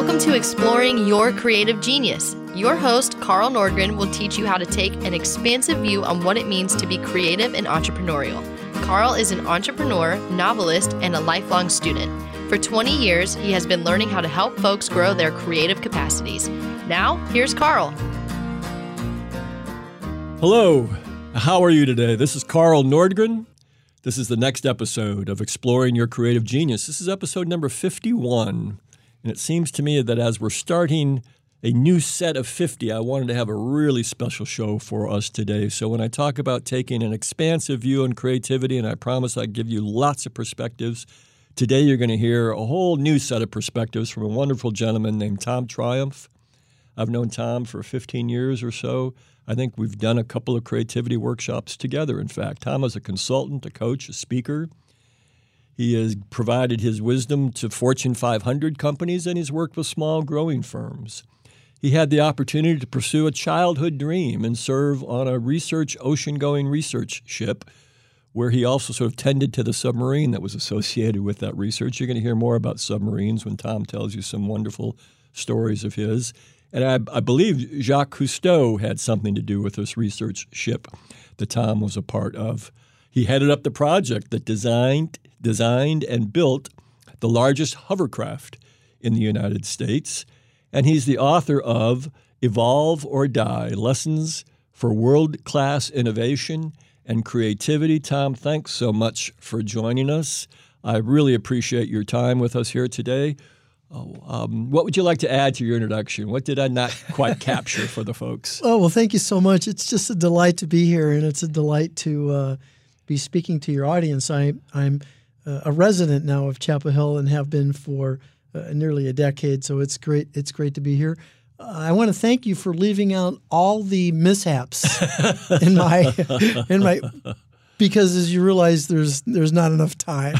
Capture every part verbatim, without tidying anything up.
Welcome to Exploring Your Creative Genius. Your host, Carl Nordgren, will teach you how to take an expansive view on what it means to be creative and entrepreneurial. Carl is an entrepreneur, novelist, and a lifelong student. For twenty years, he has been learning how to help folks grow their creative capacities. Now, here's Carl. Hello, how are you today? This is Carl Nordgren. This is the next episode of Exploring Your Creative Genius. This is episode number fifty-one. And it seems to me that as we're starting a new set of fifty, I wanted to have a really special show for us today. So when I talk about taking an expansive view on creativity, and I promise I'll give you lots of perspectives, today you're going to hear a whole new set of perspectives from a wonderful gentleman named Tom Triumph. I've known Tom for fifteen years or so. I think we've done a couple of creativity workshops together, in fact. Tom is a consultant, a coach, a speaker. He has provided his wisdom to Fortune five hundred companies, and he's worked with small, growing firms. He had the opportunity to pursue a childhood dream and serve on a research, ocean-going research ship, where he also sort of tended to the submarine that was associated with that research. You're going to hear more about submarines when Tom tells you some wonderful stories of his. And I, I believe Jacques Cousteau had something to do with this research ship that Tom was a part of. He headed up the project that designed, designed and built the largest hovercraft in the United States. And he's the author of Evolve or Die, Lessons for World-Class Innovation and Creativity. Tom, thanks so much for joining us. I really appreciate your time with us here today. Oh, um, what would you like to add to your introduction? What did I not quite capture for the folks? Oh, well, thank you so much. It's just a delight to be here, and it's a delight to uh, be speaking to your audience. I, I'm uh, a resident now of Chapel Hill and have been for uh, nearly a decade, so it's great. It's great to be here. Uh, I want to thank you for leaving out all the mishaps in my in my. Because as you realize, there's there's not enough time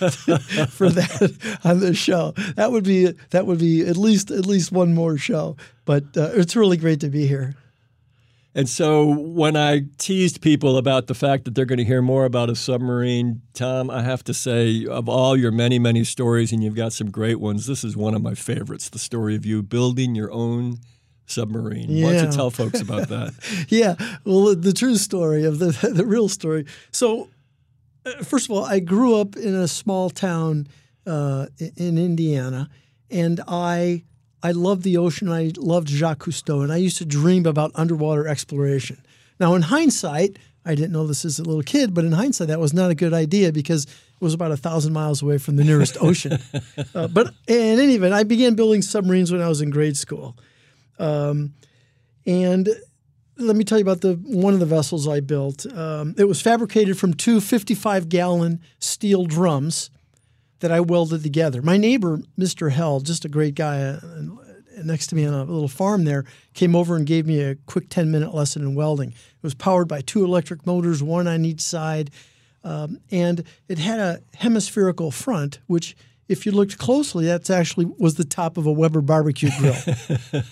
for that on this show. That would be that would be at least at least one more show. But uh, it's really great to be here. And so when I teased people about the fact that they're going to hear more about a submarine, Tom, I have to say, of all your many, many stories, and you've got some great ones, this is one of my favorites, the story of you building your own submarine. Yeah. Why don't you tell folks about that? Yeah, well, the true story of the the real story. So, uh, first of all, I grew up in a small town uh, in Indiana, and I I loved the ocean. I loved Jacques Cousteau, and I used to dream about underwater exploration. Now, in hindsight, I didn't know this as a little kid, but in hindsight, that was not a good idea because it was about a thousand miles away from the nearest ocean. Uh, but in any event, I began building submarines when I was in grade school. Um, and let me tell you about the one of the vessels I built. Um, it was fabricated from two fifty-five gallon steel drums that I welded together. My neighbor, Mister Hell, just a great guy uh, next to me on a little farm there, came over and gave me a quick ten minute lesson in welding. It was powered by two electric motors, one on each side, um, and it had a hemispherical front, which if you looked closely, that's actually was the top of a Weber barbecue grill.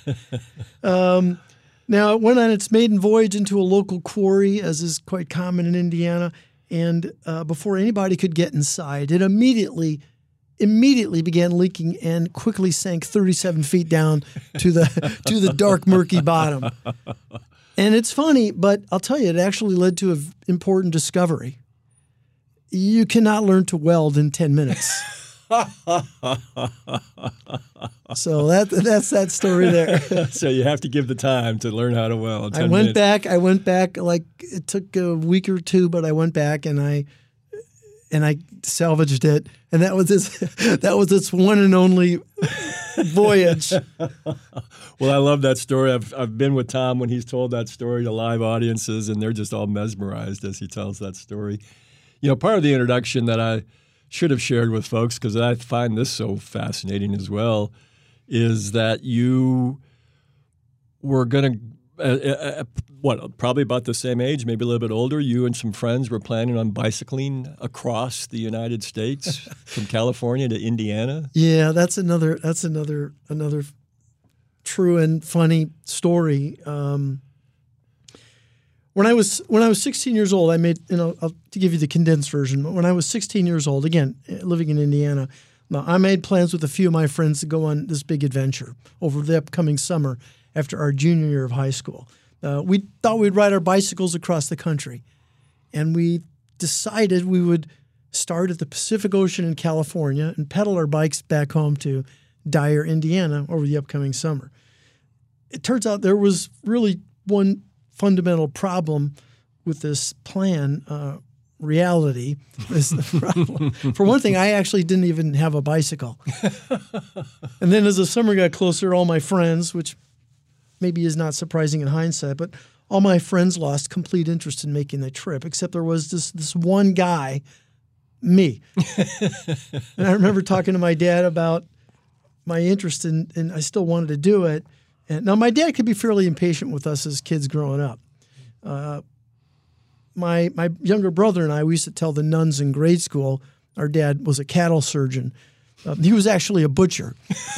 um, now, it went on its maiden voyage into a local quarry, as is quite common in Indiana, and uh, before anybody could get inside, it immediately immediately began leaking and quickly sank thirty-seven feet down to the to the dark, murky bottom. And it's funny, but I'll tell you, it actually led to an important discovery. You cannot learn to weld in ten minutes. So that that's that story there. So you have to give the time to learn how to weld. I went minutes. back. I went back. Like it took a week or two, but I went back and I and I salvaged it. And that was its that was its one and only voyage. Well, I love that story. I've I've been with Tom when he's told that story to live audiences, and they're just all mesmerized as he tells that story. You know, part of the introduction that I should have shared with folks, because I find this so fascinating as well, is that you were going to, uh, uh, what, probably about the same age, maybe a little bit older, you and some friends were planning on bicycling across the United States from California to Indiana? Yeah, that's another, that's another, another true and funny story. Um, When I was when I was sixteen years old, I made, you know, I'll, to give you the condensed version, but when I was sixteen years old, again, living in Indiana, Now, I made plans with a few of my friends to go on this big adventure over the upcoming summer after our junior year of high school. Uh, we thought we'd ride our bicycles across the country, and we decided we would start at the Pacific Ocean in California and pedal our bikes back home to Dyer, Indiana over the upcoming summer. It turns out there was really one fundamental problem with this plan. Uh, reality is the problem. For one thing, I actually didn't even have a bicycle. And then as the summer got closer, all my friends, which maybe is not surprising in hindsight, but all my friends lost complete interest in making the trip, except there was this this one guy, me. And I remember talking to my dad about my interest in, and I still wanted to do it. And now my dad could be fairly impatient with us as kids growing up. Uh, my my younger brother and I, we used to tell the nuns in grade school our dad was a cattle surgeon. Uh, he was actually a butcher.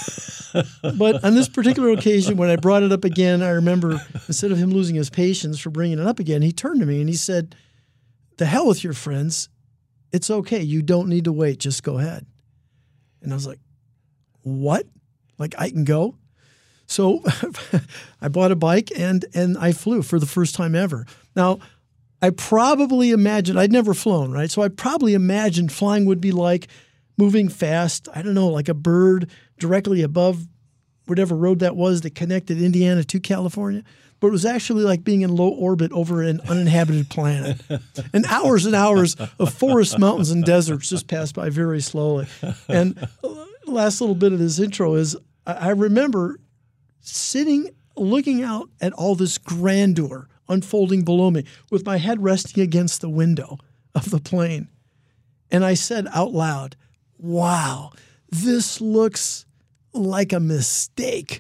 But on this particular occasion, when I brought it up again, I remember instead of him losing his patience for bringing it up again, he turned to me and he said, "The hell with your friends. It's okay. You don't need to wait. Just go ahead." And I was like, "What? Like I can go?" So I bought a bike and and I flew for the first time ever. Now, I probably imagined, I'd never flown, right? So I probably imagined flying would be like moving fast, I don't know, like a bird directly above whatever road that was that connected Indiana to California. But it was actually like being in low orbit over an uninhabited planet. And hours and hours of forests, mountains, and deserts just passed by very slowly. And the last little bit of this intro is I remember sitting, looking out at all this grandeur unfolding below me with my head resting against the window of the plane. And I said out loud, "Wow, this looks like a mistake."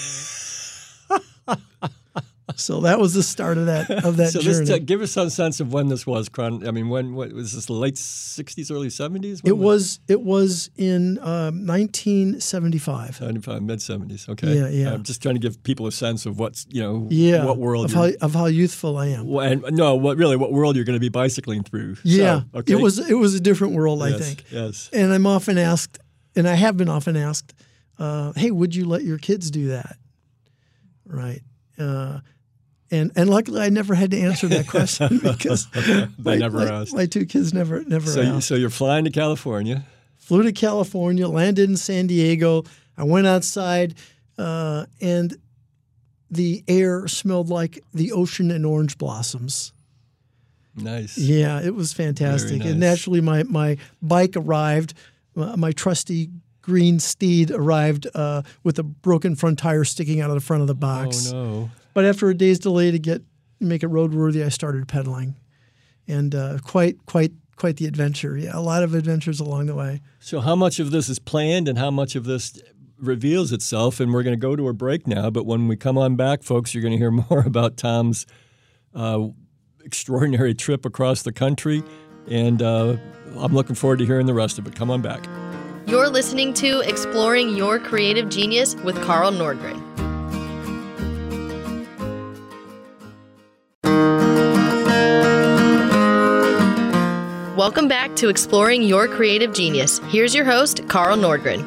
So that was the start of that of that so journey. This, uh, give us some sense of when this was. I mean, when what, was this? Late sixties, early seventies? It was. It was in um, nineteen seventy-five. Seventy-five, mid seventies. Okay. Yeah, yeah. I'm just trying to give people a sense of what's you know, yeah, what world of you're, how of how youthful I am. And no, what really, what world you're going to be bicycling through? Yeah, so, okay. it was. It was a different world, yes, I think. Yes. And I'm often asked, and I have been often asked, uh, "Hey, would you let your kids do that?" Right. Uh, And and luckily, I never had to answer that question because they my, never my, asked. My two kids never never so asked. You, so you're flying to California. Flew to California, landed in San Diego. I went outside, uh, and the air smelled like the ocean and orange blossoms. Nice. Yeah, it was fantastic. Very And nice. naturally, my my bike arrived. Uh, my trusty green steed arrived uh, with a broken front tire sticking out of the front of the box. Oh no. But after a day's delay to get make it roadworthy, I started pedaling, and uh, quite quite quite the adventure. Yeah, a lot of adventures along the way. So how much of this is planned, and how much of this reveals itself? And we're going to go to a break now. But when we come on back, folks, you're going to hear more about Tom's uh, extraordinary trip across the country, and uh, I'm looking forward to hearing the rest of it. Come on back. You're listening to Exploring Your Creative Genius with Carl Nordgren. Welcome back to Exploring Your Creative Genius. Here's your host, Carl Nordgren.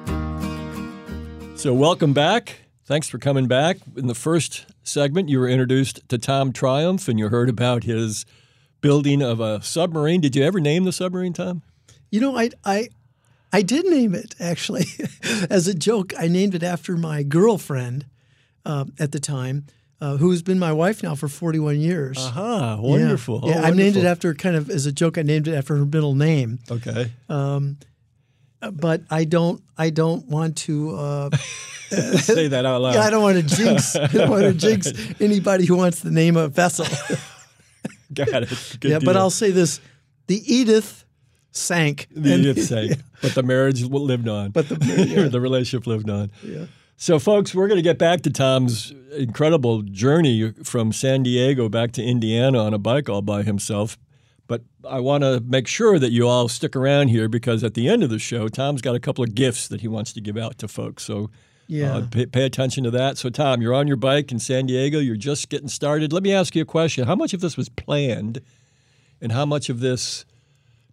So welcome back. Thanks for coming back. In the first segment, you were introduced to Tom Triumph, and you heard about his building of a submarine. Did you ever name the submarine, Tom? You know, I I I did name it actually as a joke. I named it after my girlfriend uh, at the time. Uh, who's been my wife now for forty-one years. Aha, wonderful. Yeah, yeah oh, I named wonderful. it after kind of as a joke. I named it after her middle name. Okay. Um, but I don't. I don't want to uh, say that out loud. Yeah, I don't want to jinx. I don't want to jinx anybody who wants to name a vessel. Got it. Good yeah, deal. but I'll say this: the Edith sank. The and- Edith sank, but the marriage lived on. But the yeah. the relationship lived on. Yeah. So, folks, we're going to get back to Tom's incredible journey from San Diego back to Indiana on a bike all by himself. But I want to make sure that you all stick around here because at the end of the show, Tom's got a couple of gifts that he wants to give out to folks. So Yeah. uh, pay, pay attention to that. So, Tom, you're on your bike in San Diego. You're just getting started. Let me ask you a question. How much of this was planned and how much of this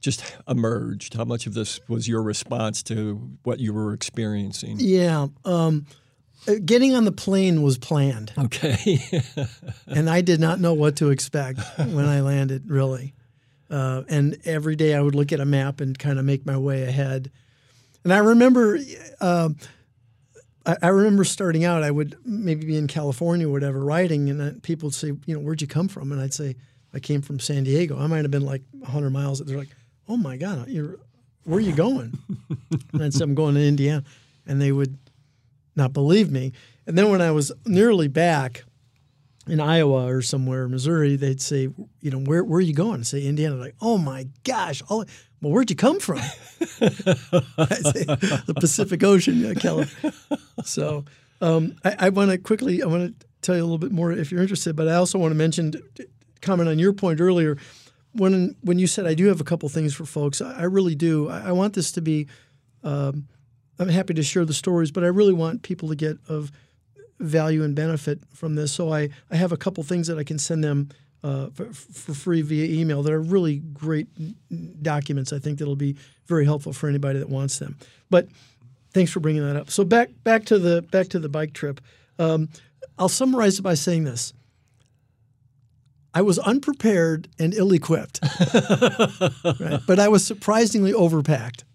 just emerged? How much of this was your response to what you were experiencing? Yeah. Um, getting on the plane was planned. Okay. And I did not know what to expect when I landed, really. Uh, and every day I would look at a map and kind of make my way ahead. And I remember, uh, I, I remember starting out, I would maybe be in California or whatever, writing, and then people would say, you know, where'd you come from? And I'd say, I came from San Diego. I might have been like one hundred miles. They're like, oh my God, you're, where are you going? And I'd say, I'm going to Indiana. And they would not believe me. And then when I was nearly back in Iowa or somewhere, Missouri, they'd say, you know, where, where are you going? I'd say, Indiana. Like, oh my gosh. All, well, where'd you come from? I'd say, the Pacific Ocean, yeah, California. So um, I, I want to quickly, I want to tell you a little bit more if you're interested, but I also want to mention, comment on your point earlier. When when you said I do have a couple things for folks, I, I really do. I, I want this to be, um, I'm happy to share the stories, but I really want people to get of value and benefit from this. So I, I have a couple things that I can send them uh, for, for free via email that are really great documents. I think that'll be very helpful for anybody that wants them. But thanks for bringing that up. So back back to the back to the bike trip. Um, I'll summarize it by saying this. I was unprepared and ill-equipped, right? But I was surprisingly overpacked.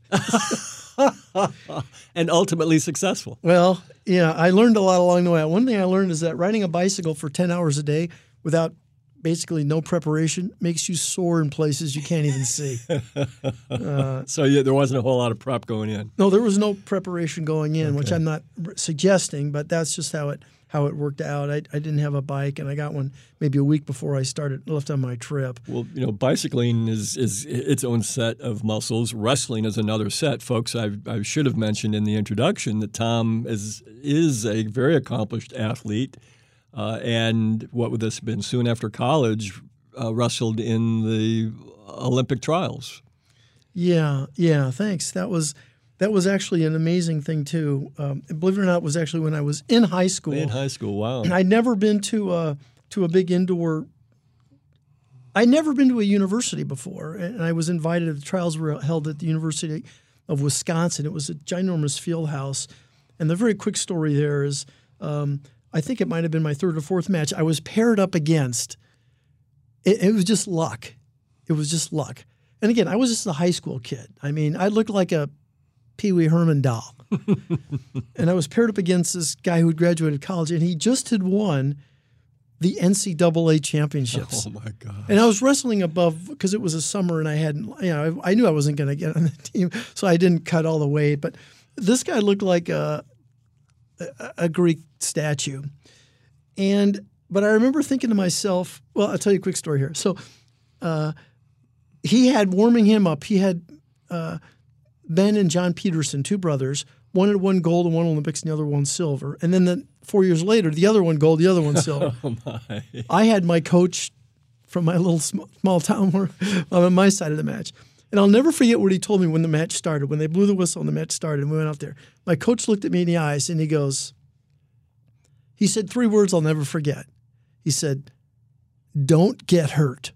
And ultimately successful. Well, yeah, I learned a lot along the way. One thing I learned is that riding a bicycle for ten hours a day without basically no preparation makes you sore in places you can't even see. Uh, so yeah, there wasn't a whole lot of prep going in. No, there was no preparation going in, Okay. which I'm not suggesting, but that's just how it how it worked out. I, I didn't have a bike, and I got one maybe a week before I started left on my trip. Well, you know, bicycling is is its own set of muscles. Wrestling is another set, folks. I I should have mentioned in the introduction that Tom is is a very accomplished athlete, uh, and what would this have been? Soon after college, uh, wrestled in the Olympic trials. Yeah, yeah. Thanks. That was that was actually an amazing thing too. Um, believe it or not, it was actually when I was in high school. In high school, wow. And I'd never been to a to a big indoor. I'd never been to a university before, and I was invited. The trials were held at the University of Wisconsin. It was a ginormous field house, and the very quick story there is, um, I think it might have been my third or fourth match. I was paired up against. It, it was just luck. It was just luck. And again, I was just a high school kid. I mean, I looked like a Pee Wee Herman doll. And I was paired up against this guy who had graduated college, and he just had won the N C double A championships. Oh, my God. And I was wrestling above because it was a summer, and I hadn't, you know, I, I knew I wasn't going to get on the team, so I didn't cut all the weight. But this guy looked like a, a, a Greek statue. And, but I remember thinking to myself, well, I'll tell you a quick story here. So uh, he had, warming him up, he had uh, Ben and John Peterson, two brothers. One had won gold in one Olympics and the other won silver. And then the, four years later, the other one gold, the other one silver. Oh, my. I had my coach from my little sm- small town where I'm on my side of the match. And I'll never forget what he told me when the match started, when they blew the whistle and the match started and we went out there. My coach looked at me in the eyes and he goes, he said three words I'll never forget. He said, "Don't get hurt."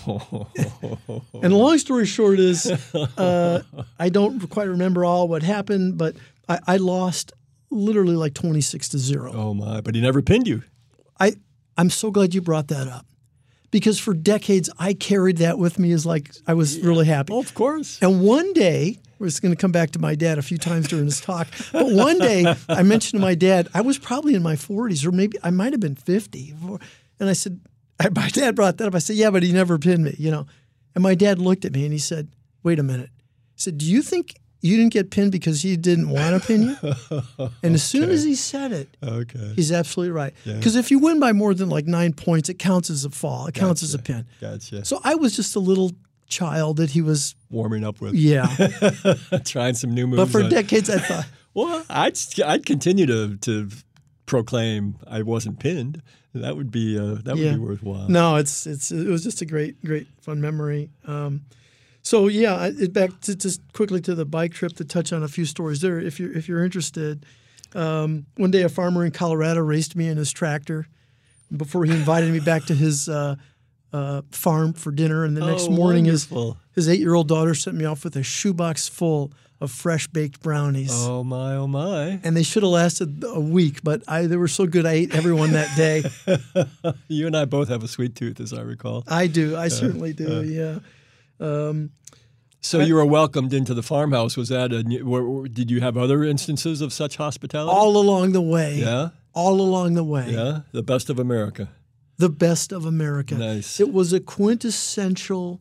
And the long story short is, uh, I don't quite remember all what happened, but I, I lost literally like twenty-six to zero. Oh, my. But he never pinned you. I, I'm so glad you brought that up because for decades I carried that with me as like I was yeah. really happy. Oh, of course. And one day, we're just going to come back to my dad a few times during this talk, but one day I mentioned to my dad, I was probably in my forties or maybe I might have been fifty. And I said, I, my dad brought that up. I said, yeah, but he never pinned me, you know. And my dad looked at me and he said, wait a minute. He said, do you think you didn't get pinned because he didn't want to pin you? And as soon Okay. as he said it, Okay. he's absolutely right. Yeah. Because if you win by more than like nine points, it counts as a fall. It counts as a pin. Gotcha. So I was just a little child that he was, Warming up with. yeah. Trying some new moves. But for on- decades I thought, Well, I'd, I'd continue to, to proclaim I wasn't pinned. That would be uh, that would Yeah. be worthwhile. no, it's it's it was just a great, great fun memory. Um, so yeah, I- it, back to just quickly to the bike trip to touch on a few stories there. If you're if you're interested, um, one day a farmer in Colorado raced me in his tractor before he invited me back to his uh, uh, farm for dinner, and the next Oh, morning his, wonderful. his eight-year-old daughter sent me off with a shoebox full of fresh baked brownies. Oh my, oh my. And they should have lasted a week, but I, they were so good I ate everyone that day. You and I both have a sweet tooth, as I recall. I do. I certainly do, uh, yeah. Um, So you were welcomed into the farmhouse. Was that a? Were, did you have other instances of such hospitality? all along the way. Yeah, All along the way. yeah. The best of America. The best of America. Nice. It was a quintessential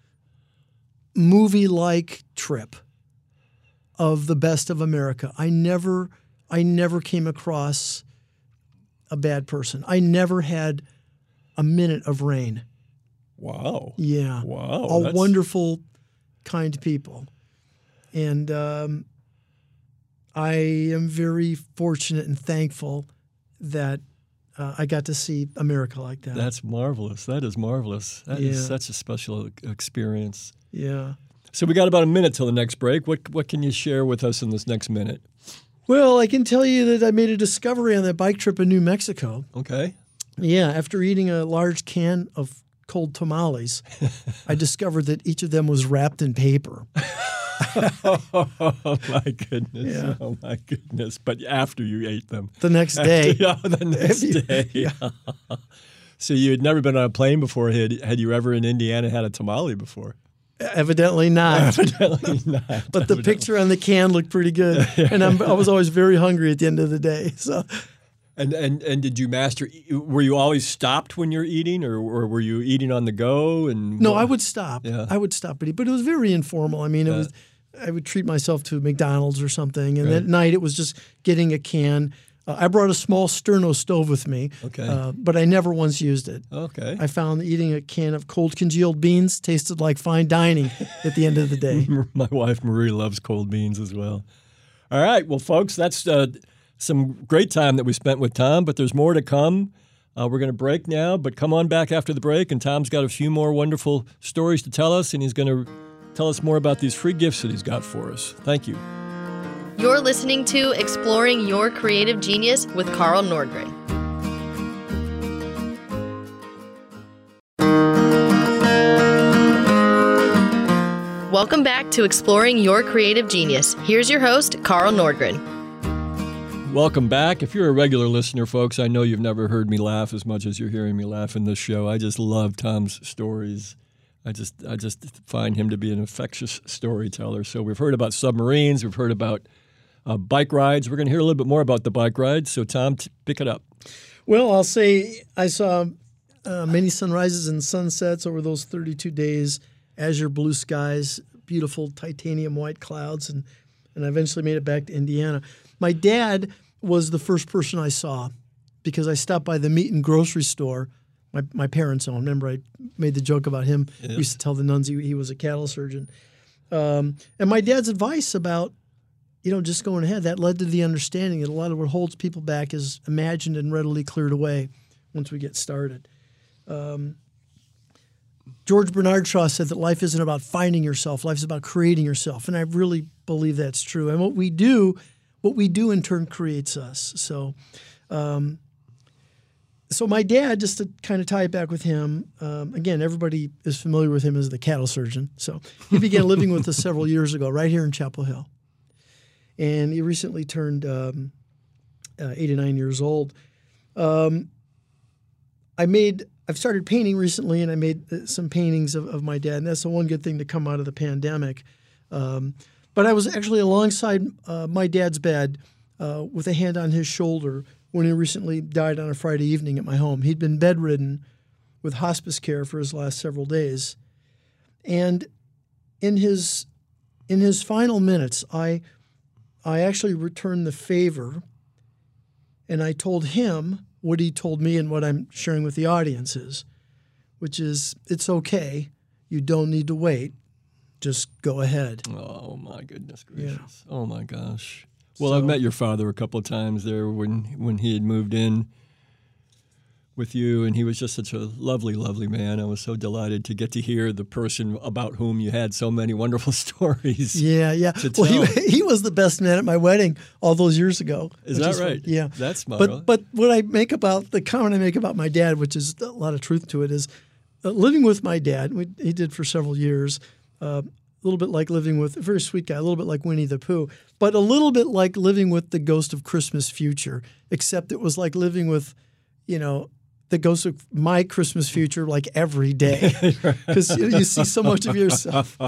movie-like trip of the best of America. I never, I never came across a bad person. I never had a minute of rain. Wow. Yeah. Wow. All that's- wonderful, kind people. And um, I am very fortunate and thankful that uh, I got to see America like that. That's marvelous. That is marvelous. That is Yeah. such a special experience. yeah. So we got about a minute till the next break. What what can you share with us in this next minute? Well, I can tell you that I made a discovery on that bike trip in New Mexico. Okay. Yeah, after eating a large can of cold tamales, I discovered that each of them was wrapped in paper. Oh my goodness! Yeah. Oh my goodness! But after you ate them, The next day. yeah, the next day. So you had never been on a plane before. Had had you ever in Indiana had a tamale before? Evidently not. Evidently not. But the picture on the can looked pretty good, and I'm, I was always very hungry at the end of the day. So, And and and did you master? Were you always stopped when you're eating, or, or were you eating on the go? And no, I would stop. Yeah. I would stop, but but it was very informal. I mean, it Yeah. was. I would treat myself to McDonald's or something, and Right. at night it was just getting a can. Uh, I brought a small Sterno stove with me, Okay. uh, but I never once used it. Okay. I found that eating a can of cold congealed beans tasted like fine dining at the end of the day. My wife Marie loves cold beans as well. All right, well, folks, that's uh, some great time that we spent with Tom, but there's more to come. Uh, we're going to break now, but come on back after the break, and Tom's got a few more wonderful stories to tell us, and he's going to tell us more about these free gifts that he's got for us. Thank you. You're listening to Exploring Your Creative Genius with Carl Nordgren. Welcome back to Exploring Your Creative Genius. Here's your host, Carl Nordgren. Welcome back. If you're a regular listener, folks, I know you've never heard me laugh as much as you're hearing me laugh in this show. I just love Tom's stories. I just I just find him to be an infectious storyteller. So we've heard about submarines. We've heard about uh, bike rides. We're going to hear a little bit more about the bike rides. So, Tom, t- pick it up. Well, I'll say I saw uh, many sunrises and sunsets over those thirty-two days, azure blue skies, beautiful titanium white clouds, and, and I eventually made it back to Indiana. My dad was the first person I saw because I stopped by the meat and grocery store. My, my parents owned. Remember, I made the joke about him. Yeah. We used to tell the nuns he, he was a cattle surgeon. Um, and my dad's advice about, you know, just going ahead, that led to the understanding that a lot of what holds people back is imagined and readily cleared away once we get started. Um, George Bernard Shaw said that life isn't about finding yourself. Life is about creating yourself. And I really believe that's true. And what we do, what we do in turn creates us. So, um, so my dad, just to kind of tie it back with him, um, again, everybody is familiar with him as the cattle surgeon. So he began living with us several years ago, right here in Chapel Hill. And he recently turned um, uh, eighty-nine years old. Um, I made, I've started painting recently, and I made uh, some paintings of, of my dad, and that's the one good thing to come out of the pandemic. Um, but I was actually alongside uh, my dad's bed uh, with a hand on his shoulder when he recently died on a Friday evening at my home. He'd been bedridden with hospice care for his last several days. And in his in his final minutes, I I actually returned the favor, and I told him what he told me and what I'm sharing with the audience is, which is, it's okay. You don't need to wait. Just go ahead. Oh, my goodness gracious. Yeah. Oh, my gosh. Well, So- I've met your father a couple of times there when when he had moved in with you, and he was just such a lovely, lovely man. I was so delighted to get to hear the person about whom you had so many wonderful stories. Yeah, yeah. to Well, he, tell. he was the best man at my wedding all those years ago. Is which that fun. right? Yeah. That's marvelous. But but what I make about the comment I make about my dad, which is a lot of truth to it, is uh, living with my dad, we, he did for several years, uh, a little bit like living with a very sweet guy, a little bit like Winnie the Pooh, but a little bit like living with the ghost of Christmas future, except it was like living with, you know, the ghost of my Christmas future like every day because you, you see so much of yourself.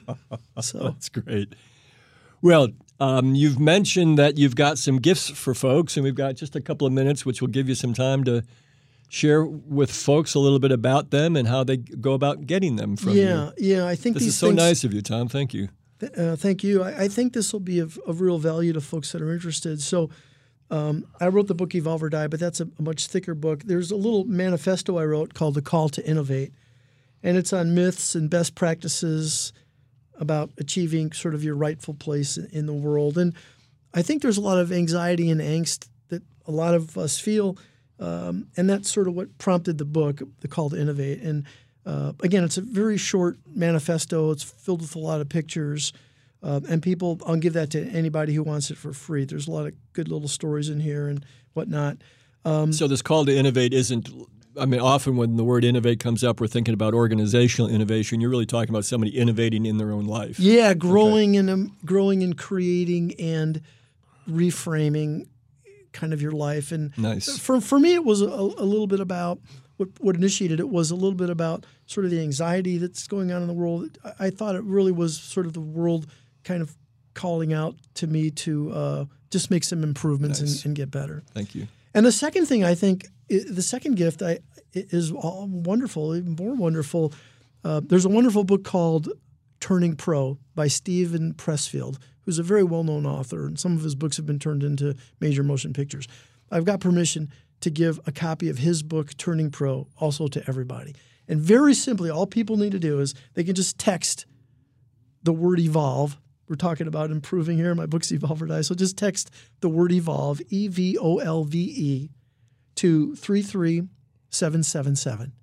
So that's great. Well, um, you've mentioned that you've got some gifts for folks, and we've got just a couple of minutes, which will give you some time to share with folks a little bit about them and how they go about getting them from yeah, you. Yeah, I think this these is so things, nice of you, Tom. Thank you. Th- uh, thank you. I, I think this will be of, of real value to folks that are interested. So um, I wrote the book Evolve or Die, but that's a, a much thicker book. There's a little manifesto I wrote called The Call to Innovate, and it's on myths and best practices about achieving sort of your rightful place in, in the world. And I think there's a lot of anxiety and angst that a lot of us feel. Um, and that's sort of what prompted the book, The Call to Innovate. And uh, again, it's a very short manifesto. It's filled with a lot of pictures. Uh, and people, I'll give that to anybody who wants it for free. There's a lot of good little stories in here and whatnot. Um, so this call to innovate isn't, I mean, often when the word innovate comes up, we're thinking about organizational innovation. You're really talking about somebody innovating in their own life. Yeah, growing okay. and um, growing and creating and reframing kind of your life. And nice. For for me, it was a, a little bit about what what initiated it was a little bit about sort of the anxiety that's going on in the world. I, I thought it really was sort of the world kind of calling out to me to uh, just make some improvements nice. and, and get better. Thank you. And the second thing I think, the second gift I is wonderful, even more wonderful. Uh, there's a wonderful book called Turning Pro by Steven Pressfield, who's a very well-known author, and some of his books have been turned into major motion pictures. I've got permission to give a copy of his book, Turning Pro, also to everybody. And very simply, all people need to do is they can just text the word evolve. We're talking about improving here. My book's Evolve or Die. So just text the word evolve, E V O L V E, to three three seven seven seven.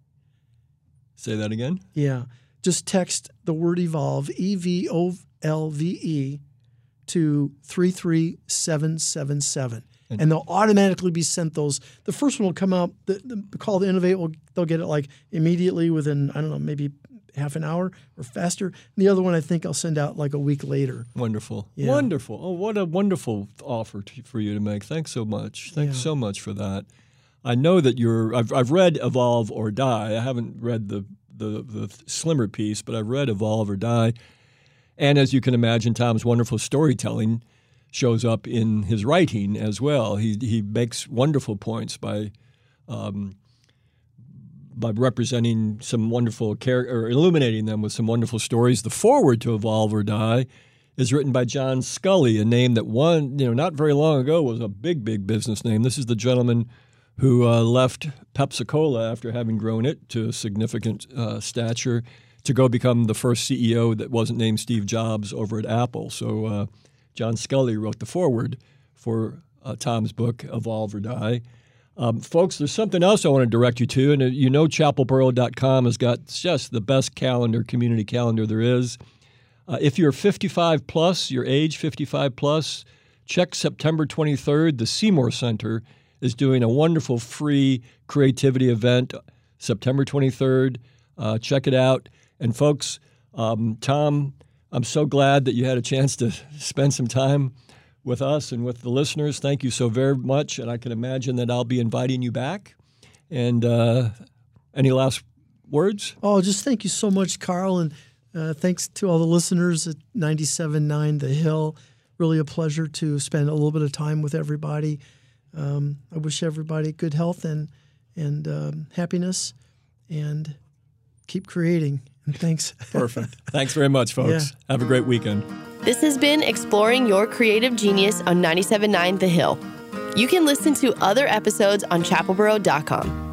Say that again? Yeah. Just text the word evolve, E V O L V E, to three three seven seven seven. And, and they'll automatically be sent those. The first one will come out, the, the call to innovate, will they'll get it like immediately within, I don't know, maybe half an hour or faster. And the other one I think I'll send out like a week later. Wonderful. Yeah. Wonderful. Oh, what a wonderful offer to, for you to make. Thanks so much. Thanks yeah. so much for that. I know that you're, I've, I've read Evolve or Die. I haven't read the, the, the slimmer piece, but I've read Evolve or Die. And as you can imagine, Tom's wonderful storytelling shows up in his writing as well. He he makes wonderful points by um, by representing some wonderful character, or illuminating them with some wonderful stories. The foreword to Evolve or Die is written by John Scully, a name that one you know not very long ago was a big big business name. This is the gentleman who uh, left Pepsi-Cola after having grown it to a significant uh, stature to go become the first C E O that wasn't named Steve Jobs over at Apple. So uh, John Scully wrote the foreword for uh, Tom's book, Evolve or Die. Um, folks, there's something else I want to direct you to, and uh, you know chapel borough dot com has got just the best calendar, community calendar there is. Uh, if you're fifty-five plus, your age fifty-five plus, check September twenty-third. The Seymour Center is doing a wonderful free creativity event, September twenty-third. Uh, check it out. And folks, um, Tom, I'm so glad that you had a chance to spend some time with us and with the listeners. Thank you so very much. And I can imagine that I'll be inviting you back. And uh, any last words? Oh, just thank you so much, Carl. And uh, thanks to all the listeners at ninety-seven point nine The Hill. Really a pleasure to spend a little bit of time with everybody. Um, I wish everybody good health and, and um, happiness, and keep creating. And thanks. Perfect. Thanks very much, folks. Yeah. Have a great weekend. This has been Exploring Your Creative Genius on ninety-seven point nine The Hill. You can listen to other episodes on chapel borough dot com.